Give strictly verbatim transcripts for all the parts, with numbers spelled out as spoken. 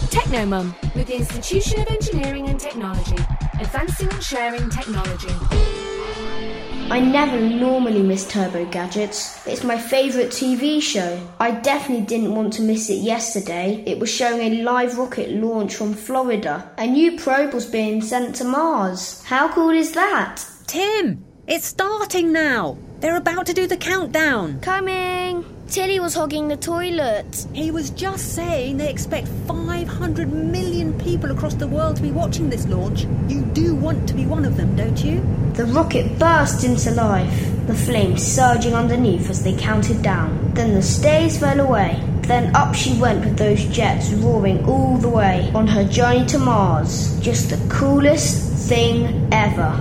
Technomum, with the Institution of Engineering and Technology, advancing and sharing technology. I never normally miss Turbo Gadgets. It's my favourite T V show. I definitely didn't want to miss it yesterday. It was showing a live rocket launch from Florida. A new probe was being sent to Mars. How cool is that? Tim, it's starting now. They're about to do the countdown. Coming. Tilly was hogging the toilet. He was just saying they expect five hundred million people across the world to be watching this launch. You do want to be one of them, don't you? The rocket burst into life, the flames surging underneath as they counted down. Then the stays fell away. Then up she went with those jets roaring all the way on her journey to Mars. Just the coolest thing ever.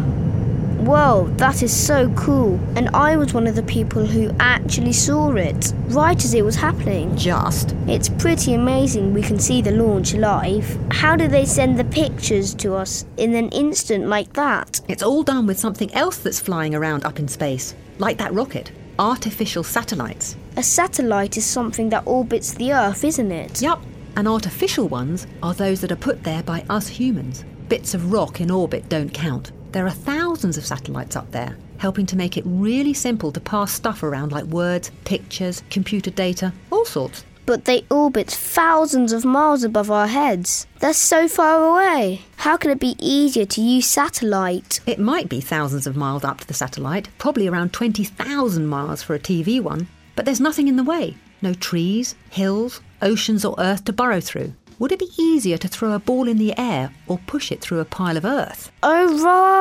Whoa, that is so cool. And I was one of the people who actually saw it, right as it was happening. Just. It's pretty amazing we can see the launch live. How do they send the pictures to us in an instant like that? It's all done with something else that's flying around up in space, like that rocket. Artificial satellites. A satellite is something that orbits the Earth, isn't it? Yup. And artificial ones are those that are put there by us humans. Bits of rock in orbit don't count. There are thousands of satellites up there, helping to make it really simple to pass stuff around like words, pictures, computer data, all sorts. But they orbit thousands of miles above our heads. They're so far away. How can it be easier to use satellite? It might be thousands of miles up to the satellite, probably around twenty thousand miles for a T V one, but there's nothing in the way. No trees, hills, oceans or earth to burrow through. Would it be easier to throw a ball in the air or push it through a pile of earth? Oh,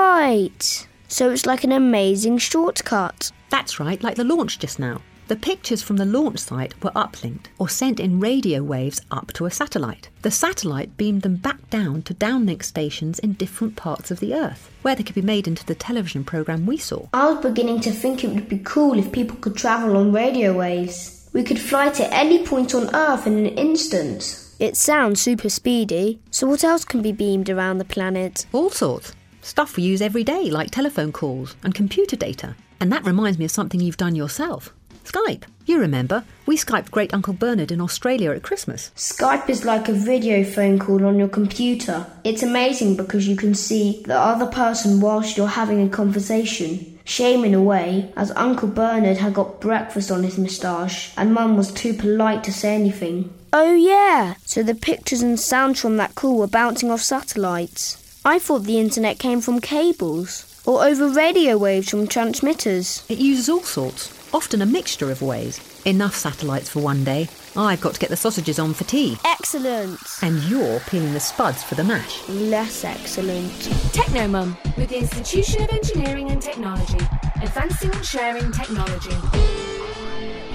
right. So it's like an amazing shortcut. That's right, like the launch just now. The pictures from the launch site were uplinked or sent in radio waves up to a satellite. The satellite beamed them back down to downlink stations in different parts of the Earth, where they could be made into the television programme we saw. I was beginning to think it would be cool if people could travel on radio waves. We could fly to any point on Earth in an instant. It sounds super speedy. So what else can be beamed around the planet? All sorts. Stuff we use every day, like telephone calls and computer data. And that reminds me of something you've done yourself. Skype. You remember, we Skyped Great Uncle Bernard in Australia at Christmas. Skype is like a video phone call on your computer. It's amazing because you can see the other person whilst you're having a conversation. Shame in a way, as Uncle Bernard had got breakfast on his moustache and Mum was too polite to say anything. Oh yeah, so the pictures and sounds from that call were bouncing off satellites. I thought the internet came from cables, or over radio waves from transmitters. It uses all sorts, often a mixture of ways. Enough satellites for one day. I've got to get the sausages on for tea. Excellent. And you're peeling the spuds for the mash. Less excellent. Technomum, with the Institution of Engineering and Technology, advancing and sharing technology.